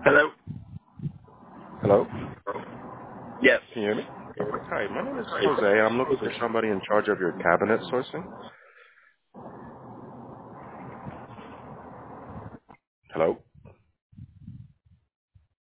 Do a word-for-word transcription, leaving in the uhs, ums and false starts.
Hello? Hello? Yes. Can you hear me? Hi, my name is Jose. I'm looking for somebody in charge of your cabinet sourcing. Hello?